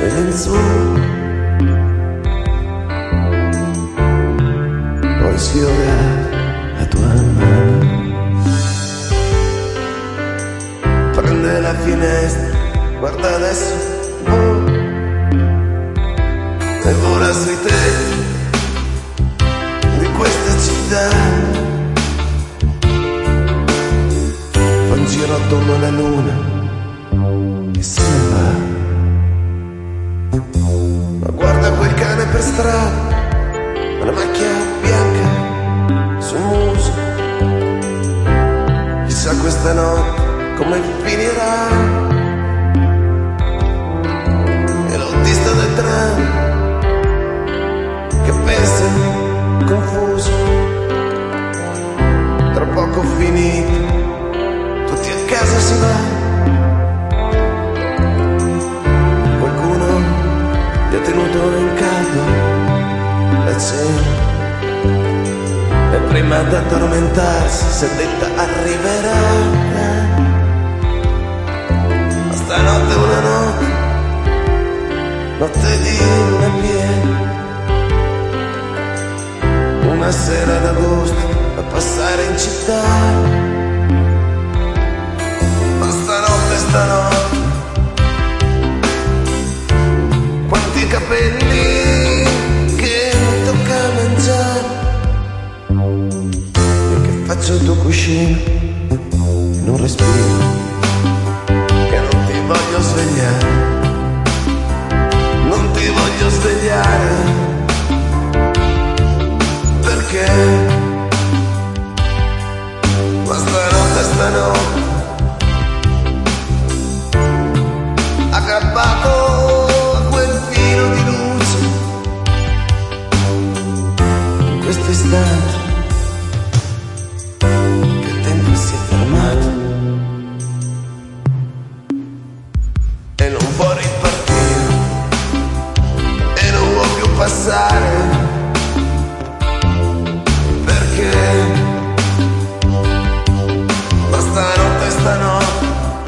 le lenzuola, poi sfiora la tua mano, prende la finestra, guarda adesso, oh, e vola sui tetti di questa città, fa un giro attorno alla luna e se ne va. Ma guarda quel cane per strada, la macchia bianca sul muso, chissà questa notte come finirà. E l'autista del tram che pensa confuso, tra poco finito, tutti a casa si va. Qualcuno gli ha tenuto in caldo la cena e prima di addormentarsi si è detta arriverà. Ma stanotte è una notte di luna piena, una sera d'agosto a passare in città. Ma stanotte, quanti capelli che mi tocca mangiare, e che faccio il tuo cuscino e non respiro, che non ti voglio svegliare, non ti voglio svegliare. Perché? Ma stanotte aggrappato a quel filo di luce, in questo istante che il tempo si è fermato e non può ripartire e non può più passare. Ma stanotte,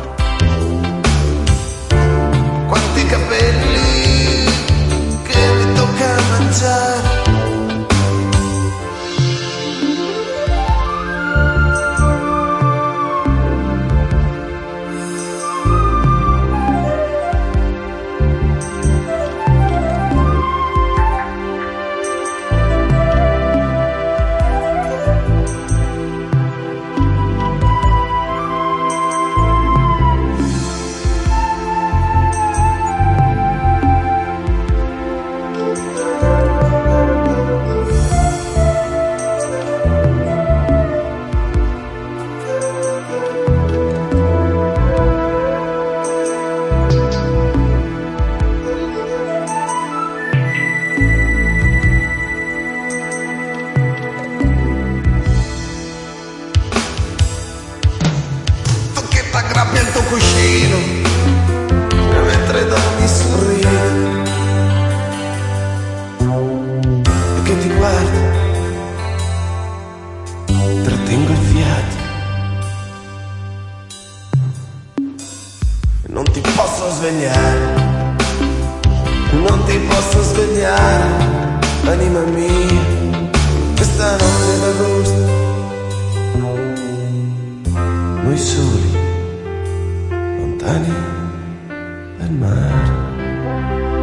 quanti capelli che mi tocca mangiare. Aggrappi al tuo cuscino e mentre dormi sorridi e che ti guardo, trattengo il fiato e non ti posso svegliare, non ti posso svegliare, anima mia, questa notte d'agosto, noi soli lontani dal mare.